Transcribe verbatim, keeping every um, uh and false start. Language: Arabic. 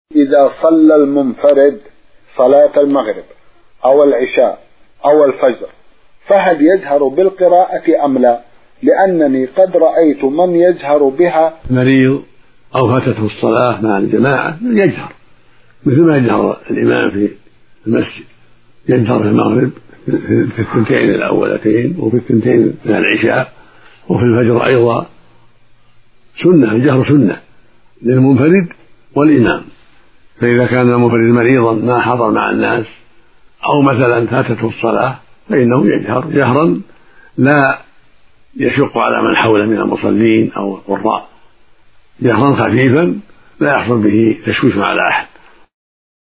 إذا صلى المنفرد صلاة المغرب أو العشاء أو الفجر فهل يجهر بالقراءة أم لا؟ لأنني قد رأيت من يجهر بها. مريض أو فاتته الصلاة مع الجماعة يجهر مثل ما يجهر الإمام في المسجد، يجهر في المغرب في الثنتين الأولتين وفي الثنتين من العشاء وفي الفجر أيضا. سنة، الجهر سنة للمنفرد والإمام. فإذا كان المنفرد مريضا ما حضر مع الناس أو مثلا فاتته الصلاة فإنه يجهر جهرا لا يشق على من حوله من المصلين أو القراء، جهرا خفيفا لا يحصل به تشويش على أحد.